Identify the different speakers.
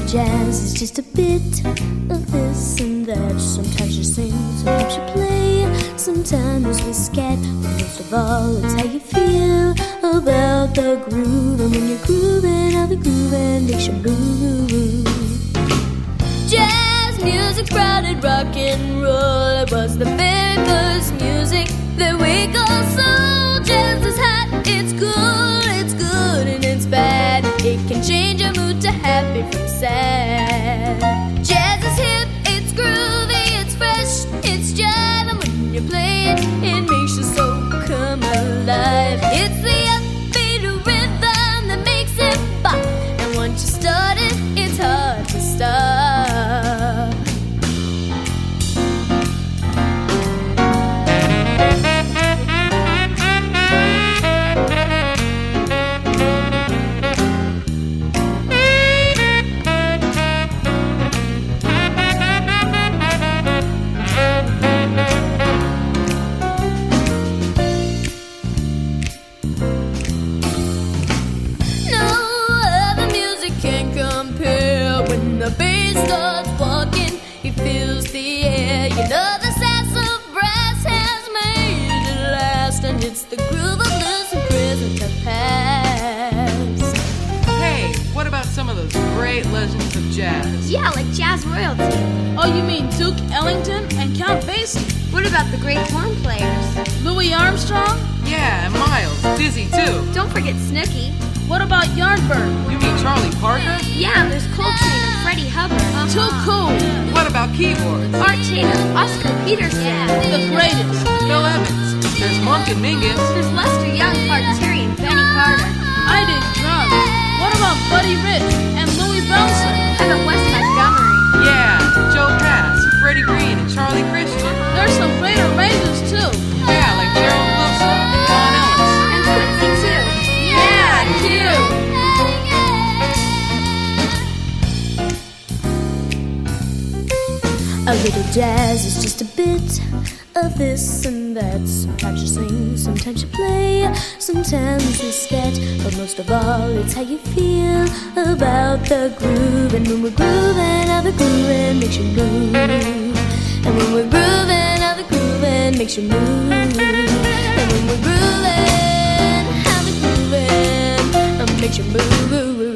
Speaker 1: jazz is just a bit of this and that. Sometimes you sing, sometimes you play, sometimes we scat. But most of all, it's how you feel about the groove. And when you're grooving, how the grooving makes you move. Jazz music sprouted rock and roll. It was the very first music that we call soul. Jazz is hot, it's good, and it's bad. It can change your mood to happy from sad. Jazz is hip, it's groovy, it's fresh, it's jive. And when you play it, it makes your soul come alive. It's the upbeat rhythm that makes it pop. And once you start it, it's hard to stop. The bass starts walking, he feels the air. You know the sass of brass has made it last. And it's the groove of blues and prison to pass.
Speaker 2: Hey, what about some of those great legends of jazz?
Speaker 3: Yeah, like jazz royalty.
Speaker 4: Oh, you mean Duke Ellington and Count Basie?
Speaker 3: What about the great horn players?
Speaker 4: Louis Armstrong?
Speaker 2: Yeah, and Miles, Dizzy too.
Speaker 3: Don't forget Snooky.
Speaker 4: What about Yardbird?
Speaker 2: You mean Charlie Parker?
Speaker 3: Yeah, and there's Coltrane and Freddie Hubbard.
Speaker 4: Too cool.
Speaker 2: What about keyboards?
Speaker 3: Art Taylor, Oscar Peterson.
Speaker 4: The greatest.
Speaker 2: Bill Evans. There's Monk and Mingus.
Speaker 3: There's Lester Young, Clark Terry, and Benny Carter.
Speaker 4: I did drums. What about Buddy Rich and Louis Bronson?
Speaker 3: How about Wes Montgomery?
Speaker 2: Yeah, Joe Pass, Freddie Green, and Charlie Christian.
Speaker 4: There's some great arrangers too.
Speaker 2: Yeah, like Gerald Wilson and Don Ellis.
Speaker 3: And Quincy too.
Speaker 4: Yeah, cute.
Speaker 1: A little jazz is just a bit of this and that. Sometimes you sing, sometimes you play, sometimes you scat. But most of all, it's how you feel about the groove. And when we're grooving, how the grooving makes you move. And when we're grooving, how the grooving makes you move. And when we're grooving, how the grooving makes you move.